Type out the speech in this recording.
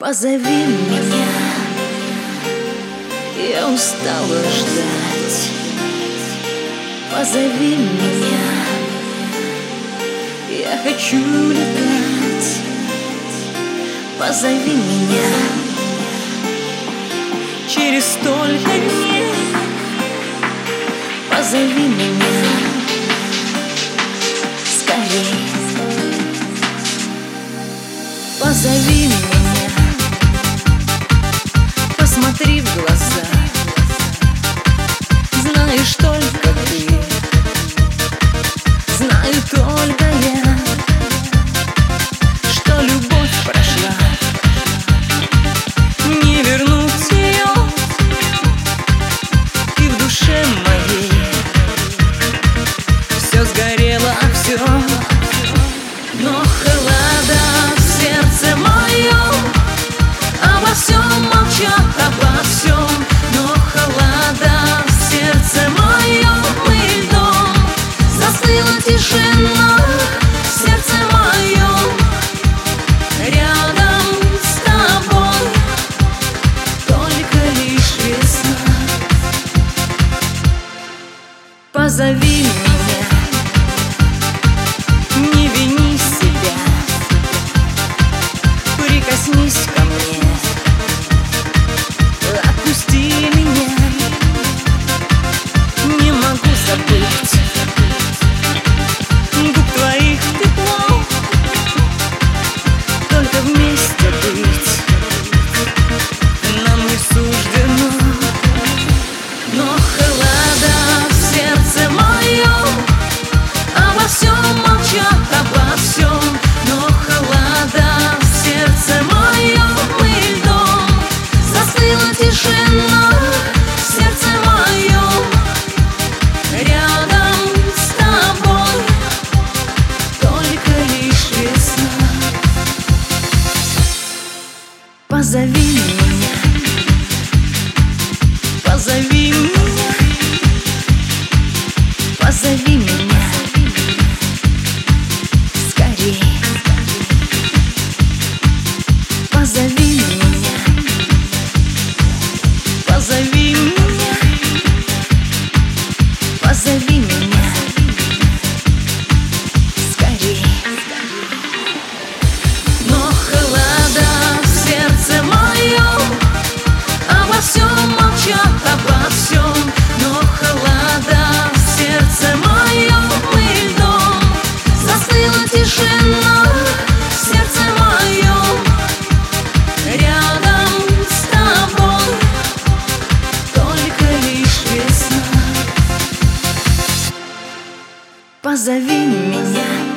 Позови меня, я устала ждать. Позови меня, я хочу летать. Позови меня, через столько дней. Позови меня, скорей. Позови меня, посмотри в глаза. Знаешь только ты, знаю только я, что любовь прошла, не вернуть ее. И в душе моей все сгорело, все. Но холода в сердце моем обо всем молчат, обо всем. Но холода в сердце моем и льдом застыла тишина в сердце моем. Рядом с тобой только лишь весна. Позови меня, не вини себя, прикоснись ко мне, отпусти меня. Не могу забыть губ твоих тепло, только вместе быть нам не суждено. Но холода в сердце моем обо всем молчат, обо всем. Но холода в сердце моем и льдом застыла тишина в сердце моем. Рядом с тобой только лишь весна. Позови меня, позови меня, позови меня, скорей. Позови меня, позови меня, позови меня, скорей. Но холода в сердце моем обо всем молчат, обо всем. Но холода в сердце моем и льдом застыла тишина в сердце моем. Рядом с тобой только лишь весна. Позови меня.